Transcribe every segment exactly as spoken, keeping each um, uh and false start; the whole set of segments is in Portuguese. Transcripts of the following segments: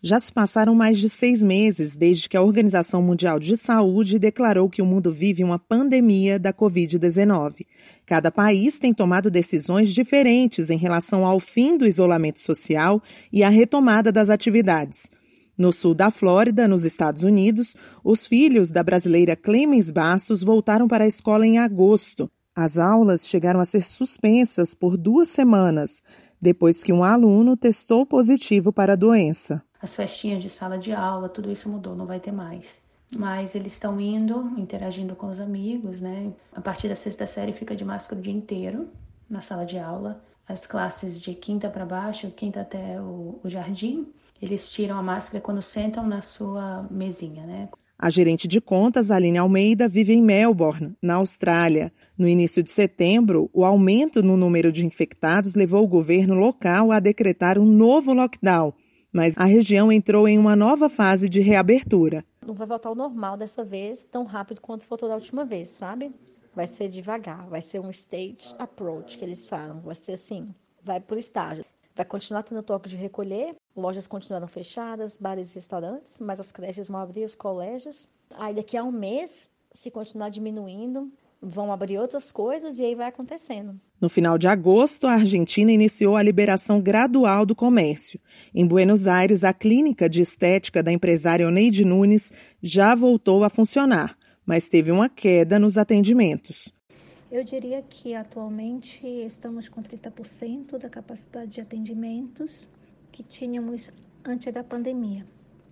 Já se passaram mais de seis meses desde que a Organização Mundial de Saúde declarou que o mundo vive uma pandemia da covid dezenove. Cada país tem tomado decisões diferentes em relação ao fim do isolamento social e à retomada das atividades. No sul da Flórida, nos Estados Unidos, os filhos da brasileira Clemens Bastos voltaram para a escola em agosto. As aulas chegaram a ser suspensas por duas semanas, depois que um aluno testou positivo para a doença. As festinhas de sala de aula, tudo isso mudou, não vai ter mais. Mas eles estão indo, interagindo com os amigos, né? A partir da sexta série fica de máscara o dia inteiro na sala de aula. As classes de quinta para baixo, quinta até o, o jardim, eles tiram a máscara quando sentam na sua mesinha, né? A gerente de contas, Aline Almeida, vive em Melbourne, na Austrália. No início de setembro, o aumento no número de infectados levou o governo local a decretar um novo lockdown. Mas a região entrou em uma nova fase de reabertura. Não vai voltar ao normal dessa vez, tão rápido quanto voltou da última vez, sabe? Vai ser devagar, vai ser um stage approach, que eles falam. Vai ser assim, vai por estágio. Vai continuar tendo toque de recolher, lojas continuaram fechadas, bares e restaurantes, mas as creches vão abrir, os colégios. Aí daqui a um mês, se continuar diminuindo, vão abrir outras coisas e aí vai acontecendo. No final de agosto, a Argentina iniciou a liberação gradual do comércio. Em Buenos Aires, a clínica de estética da empresária Oneide Nunes já voltou a funcionar, mas teve uma queda nos atendimentos. Eu diria que atualmente estamos com trinta por cento da capacidade de atendimentos que tínhamos antes da pandemia.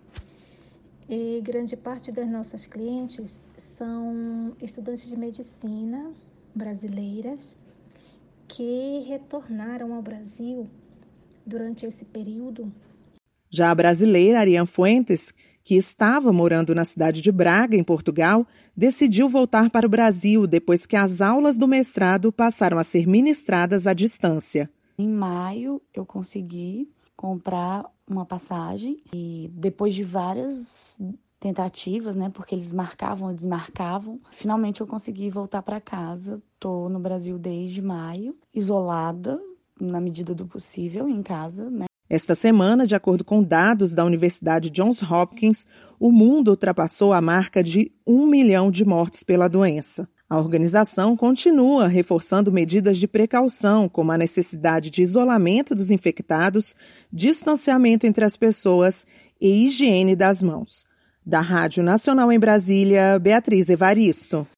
E grande parte das nossas clientes são estudantes de medicina brasileiras que retornaram ao Brasil durante esse período. Já a brasileira Ariane Fuentes, que estava morando na cidade de Braga, em Portugal, decidiu voltar para o Brasil depois que as aulas do mestrado passaram a ser ministradas à distância. Em maio, eu consegui comprar uma passagem e depois de várias tentativas, né, porque eles marcavam e desmarcavam, finalmente eu consegui voltar para casa. Estou no Brasil desde maio, isolada, na medida do possível, em casa, né. Esta semana, de acordo com dados da Universidade Johns Hopkins, o mundo ultrapassou a marca de um milhão de mortes pela doença. A organização continua reforçando medidas de precaução, como a necessidade de isolamento dos infectados, distanciamento entre as pessoas e higiene das mãos. Da Rádio Nacional em Brasília, Beatriz Evaristo.